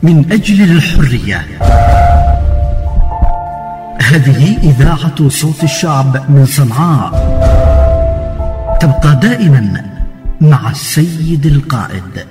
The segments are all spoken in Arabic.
من أجل الحرية. هذه إذاعة صوت الشعب من صنعاء، تبقى دائما مع السيد القائد.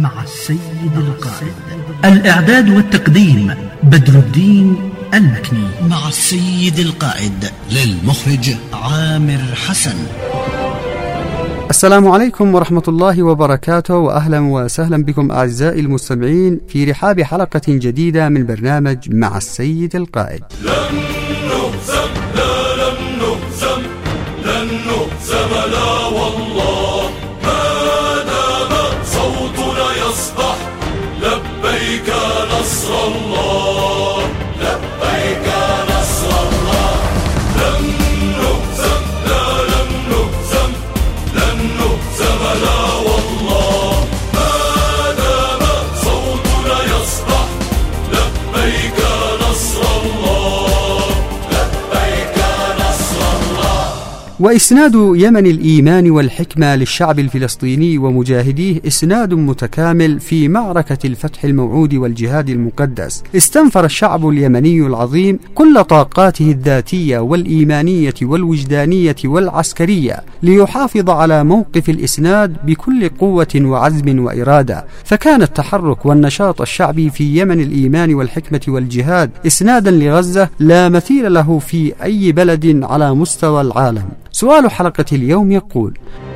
الإعداد والتقديم بدر الدين المكني، مع السيد القائد للمخرج عامر حسن. السلام عليكم ورحمة الله وبركاته، وأهلا وسهلا بكم أعزائي المستمعين في رحاب حلقة جديدة من برنامج مع السيد القائد. لن نهزم، لا لن نهزم، لن نهزم لا والله، ما دام صوتنا يصبح لبيك نصر الله، لبيك نصر الله. لن نهزم، لا لن نهزم، لن نهزم لا والله، ما دام صوتنا يصبح لبيك نصر الله، لبيك نصر الله. وإسناد يمن الإيمان والحكمة للشعب الفلسطيني ومجاهديه إسناد متكامل في معركة الفتح الموعود والجهاد المقدس. استنفر الشعب اليمني العظيم كل طاقاته الذاتية والإيمانية والوجدانية والعسكرية ليحافظ على موقف الإسناد بكل قوة وعزم وإرادة، فكان التحرك والنشاط الشعبي في يمن الإيمان والحكمة والجهاد إسنادا لغزة لا مثيل له في أي بلد على مستوى العالم. سؤال حلقة اليوم يقول: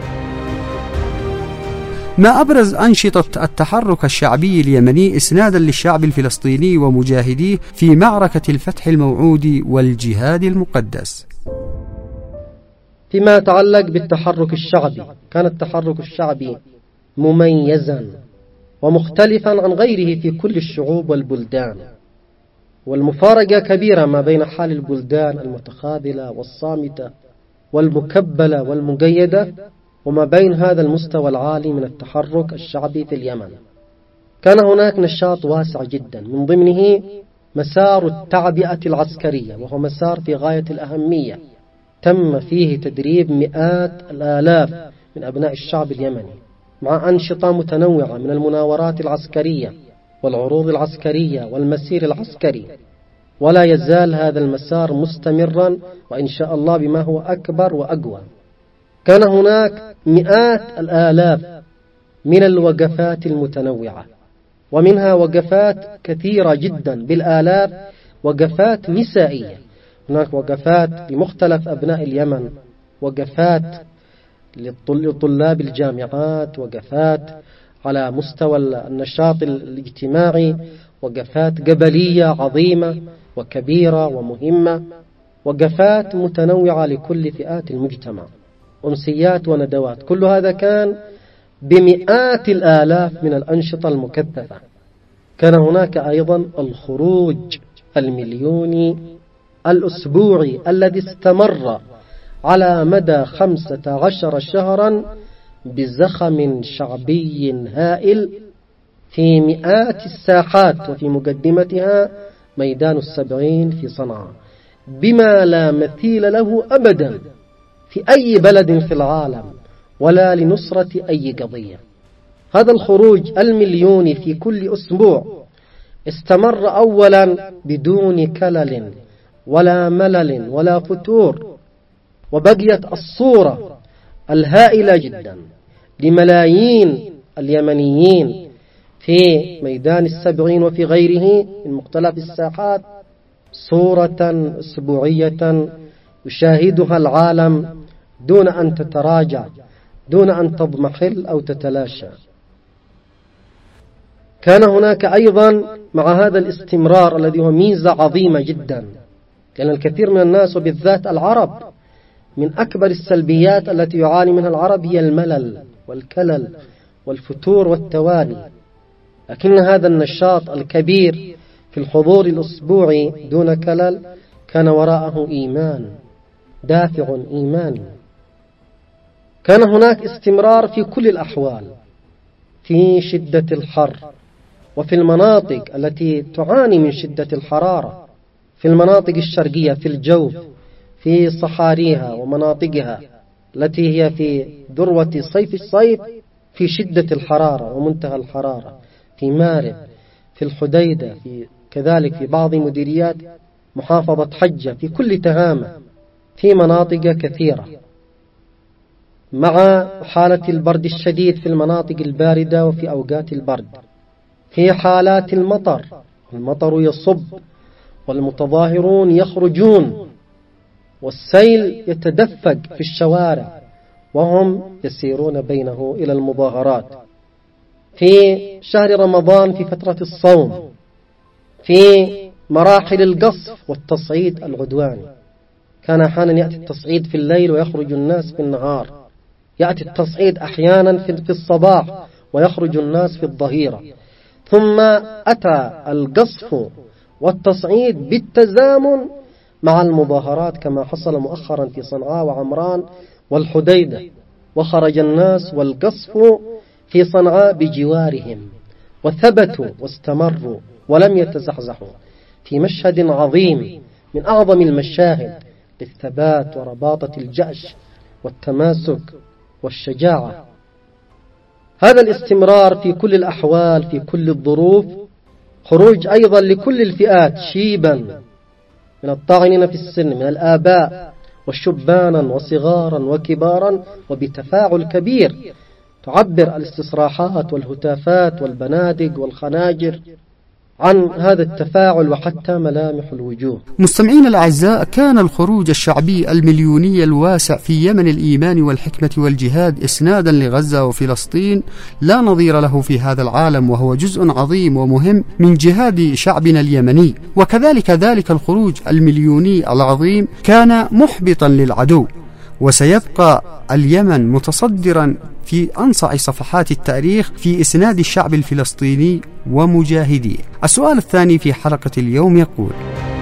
ما أبرز أنشطة التحرك الشعبي اليمني إسنادا للشعب الفلسطيني ومجاهديه في معركة الفتح الموعود والجهاد المقدس؟ فيما يتعلق بالتحرك الشعبي، كان التحرك الشعبي مميزا ومختلفا عن غيره في كل الشعوب والبلدان، والمفارقة كبيرة ما بين حال البلدان المتخاذلة والصامتة والمكبلة والمقيدة وما بين هذا المستوى العالي من التحرك الشعبي في اليمن. كان هناك نشاط واسع جدا، من ضمنه مسار التعبئة العسكرية، وهو مسار في غاية الأهمية، تم فيه تدريب مئات الآلاف من أبناء الشعب اليمني مع أنشطة متنوعة من المناورات العسكرية والعروض العسكرية والمسير العسكري، ولا يزال هذا المسار مستمرا وإن شاء الله بما هو أكبر وأقوى. كان هناك مئات الآلاف من الوقفات المتنوعة، ومنها وقفات كثيرة جدا بالآلاف، وقفات نسائية. هناك وقفات لمختلف أبناء اليمن، وقفات لطلاب الجامعات، وقفات على مستوى النشاط الاجتماعي، وقفات قبلية عظيمة وكبيرة ومهمة، وقفات متنوعة لكل فئات المجتمع، أمسيات وندوات. كل هذا كان بمئات الآلاف من الأنشطة المكثفة. كان هناك أيضا الخروج المليوني الأسبوعي الذي استمر على مدى 15 شهرا بزخم شعبي هائل في مئات الساحات، وفي مقدمتها ميدان السبعين في صنعاء، بما لا مثيل له أبدا في أي بلد في العالم ولا لنصرة أي قضية. هذا الخروج المليوني في كل أسبوع استمر أولا بدون كلل ولا ملل ولا فتور، وبقيت الصورة الهائلة جدا لملايين اليمنيين في ميدان السبعين وفي غيره من مختلف الساحات صورة أسبوعية يشاهدها العالم دون أن تتراجع، دون أن تضمحل أو تتلاشى. كان هناك أيضا مع هذا الاستمرار الذي هو ميزة عظيمة جدا، لأن الكثير من الناس وبالذات العرب من أكبر السلبيات التي يعاني منها العرب هي الملل والكلل والفتور والتواني، لكن هذا النشاط الكبير في الحضور الأسبوعي دون كلل كان وراءه إيمان، دافع إيماني. كان هناك استمرار في كل الأحوال، في شدة الحر وفي المناطق التي تعاني من شدة الحرارة، في المناطق الشرقية، في الجوف، في صحاريها ومناطقها التي هي في ذروة صيف الصيف، في شدة الحرارة ومنتهى الحرارة، في مارب، في الحديدة، كذلك في بعض مديريات محافظة حجة، في كل تهامة، في مناطق كثيرة، مع حالة البرد الشديد في المناطق الباردة وفي أوقات البرد، في حالات المطر يصب والمتظاهرون يخرجون والسيل يتدفق في الشوارع وهم يسيرون بينه إلى المظاهرات، في شهر رمضان في فترة الصوم، في مراحل القصف والتصعيد العدواني. كان أحيانا يأتي التصعيد في الليل ويخرج الناس في النهار، يأتي التصعيد أحيانا في الصباح ويخرج الناس في الظهيرة، ثم أتى القصف والتصعيد بالتزامن مع المظاهرات كما حصل مؤخرا في صنعاء وعمران والحديدة، وخرج الناس والقصف في صنعاء بجوارهم وثبتوا واستمروا ولم يتزحزحوا في مشهد عظيم من أعظم المشاهد للثبات ورباطة الجأش والتماسك والشجاعة. هذا الاستمرار في كل الأحوال في كل الظروف، خروج أيضا لكل الفئات شيبا من الطاعنين في السن، من الآباء وشبانا وصغارا وكبارا، وبتفاعل كبير تعبر الاستصراحات والهتافات والبنادق والخناجر عن هذا التفاعل وحتى ملامح الوجوه. مستمعين الأعزاء، كان الخروج الشعبي المليوني الواسع في يمن الإيمان والحكمة والجهاد إسنادا لغزة وفلسطين لا نظير له في هذا العالم، وهو جزء عظيم ومهم من جهاد شعبنا اليمني. وكذلك ذلك الخروج المليوني العظيم كان محبطا للعدو، وسيبقى اليمن متصدرا في أنصع صفحات التاريخ في إسناد الشعب الفلسطيني ومجاهديه. السؤال الثاني في حلقة اليوم يقول: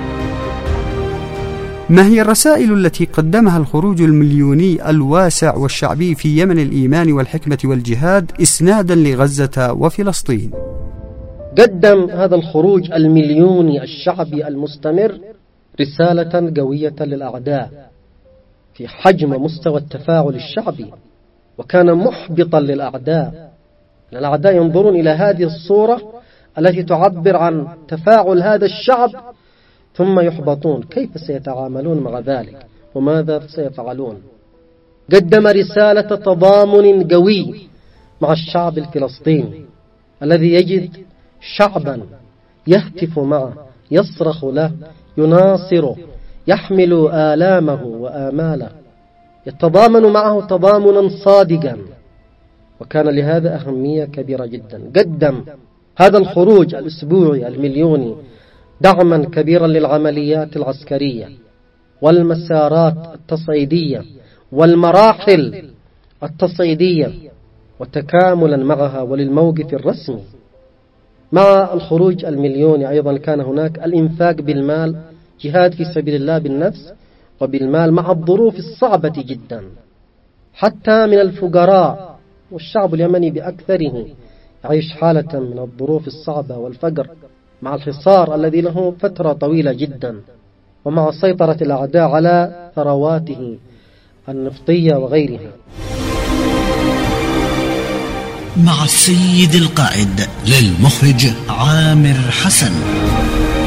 ما هي الرسائل التي قدمها الخروج المليوني الواسع والشعبي في يمن الإيمان والحكمة والجهاد إسنادا لغزة وفلسطين؟ قدم هذا الخروج المليوني الشعبي المستمر رسالة قوية للأعداء في حجم مستوى التفاعل الشعبي، وكان محبطا للأعداء. الأعداء ينظرون إلى هذه الصورة التي تعبر عن تفاعل هذا الشعب ثم يحبطون. كيف سيتعاملون مع ذلك وماذا سيفعلون؟ قدم رسالة تضامن قوي مع الشعب الفلسطيني الذي يجد شعبا يهتف معه، يصرخ له، يناصره، يحمل آلامه وآماله، يتضامن معه تضامنا صادقا، وكان لهذا أهمية كبيرة جدا. قدم هذا الخروج الأسبوعي المليوني دعما كبيرا للعمليات العسكرية والمسارات التصعيدية والمراحل التصعيدية وتكاملا معها وللموقف الرسمي. مع الخروج المليوني أيضا كان هناك الإنفاق بالمال، جهاد في سبيل الله بالنفس وبالمال مع الظروف الصعبة جدا، حتى من الفقراء، والشعب اليمني بأكثره يعيش حالة من الظروف الصعبة والفقر مع الحصار الذي له فترة طويلة جدا، ومع سيطرة الأعداء على ثرواته النفطية وغيرها. مع السيد القائد للمخرج عامر حسن.